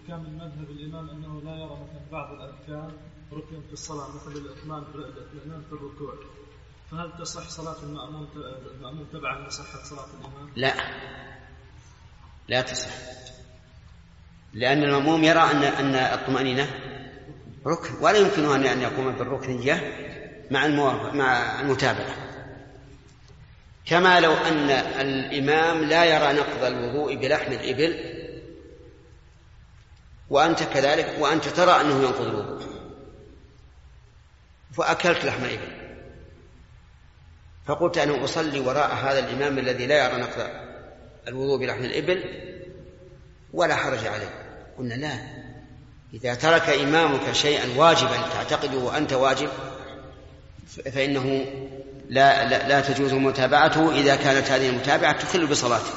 كان من مذهب الإمام أنه لا يرى مثلا بعض الأركان ركن في الصلاة مثل الإطمئنان في الركوع، فهل تصح صلاة المأموم تبعا لصحة صلاة الإمام؟ لا تصح، لأن المأموم يرى أن الطمأنينة ركن، ولا يمكن أن يقوم بالركنية مع المتابعة. كما لو أن الإمام لا يرى نقض الوضوء بلحم الإبل وأنت كذلك، وأنت ترى أنه ينقض الوضوء فأكلت لحم الإبل، فقلت أنا أصلي وراء هذا الإمام الذي لا يرى نقض الوضوء بلحم الإبل ولا حرج عليه. قلنا لا، إذا ترك إمامك شيئا واجبا تعتقده أنت واجب فإنه لا تجوز متابعته إذا كانت هذه المتابعة تخل بصلاته.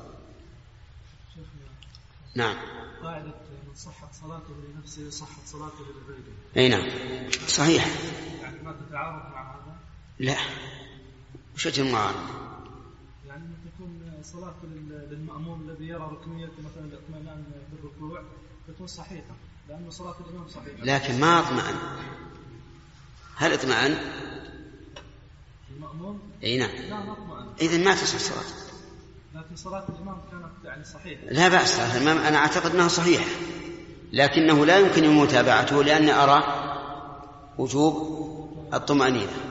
نعم. قاعدة من صحت صلاته لنفسه صحت صلاته لغيره. أي نعم صحيح. يعني ما تتعارض مع هذا؟ لا، وش وجه المعارضة؟ يعني تكون صلاة للمأموم الذي يرى ركنية مثلا الاطمئنان بالركوع تكون صحيحة لأن صلاة الإمام صحيحة، لكن ما اطمئن. هل اطمئن المأموم؟ أي نعم. لا ما اطمئن. إذن ما تصح صلاته. لكن صلاة الإمام كانت يعني صحيحة. لا بأس، صلاة الإمام أنا أعتقد أنها صحيحة، لكنه لا يمكن متابعته لأن أرى وجوب الطمأنينة.